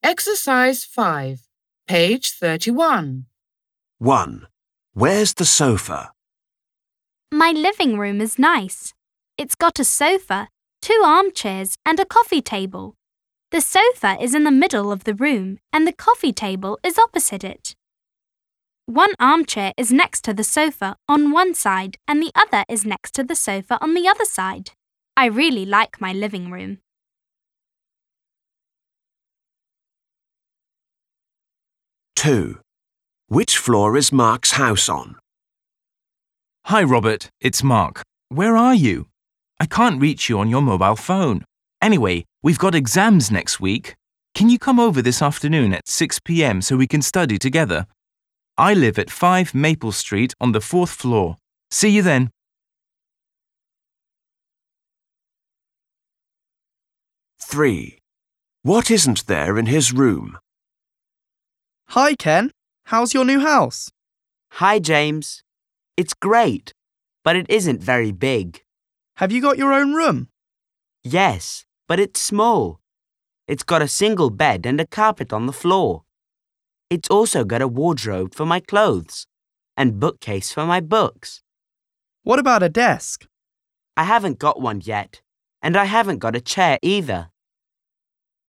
Exercise 5, page 31. 1. Where's the sofa? My living room is nice. It's got a sofa, 2 armchairs and a coffee table. The sofa is in the middle of the room and the coffee table is opposite it. One armchair is next to the sofa on one side and the other is next to the sofa on the other side. I really like my living room. 2. Which floor is Mark's house on? Hi, Robert. It's Mark. Where are you? I can't reach you on your mobile phone. Anyway, we've got exams next week. Can you come over this afternoon at 6 p.m. so we can study together? I live at 5 Maple Street on the 4th floor. See you then. 3. What isn't there in his room? Hi, Ken. How's your new house? Hi, James. It's great, but it isn't very big. Have you got your own room? Yes, but it's small. It's got a single bed and a carpet on the floor. It's also got a wardrobe for my clothes and bookcase for my books. What about a desk? I haven't got one yet, and I haven't got a chair either.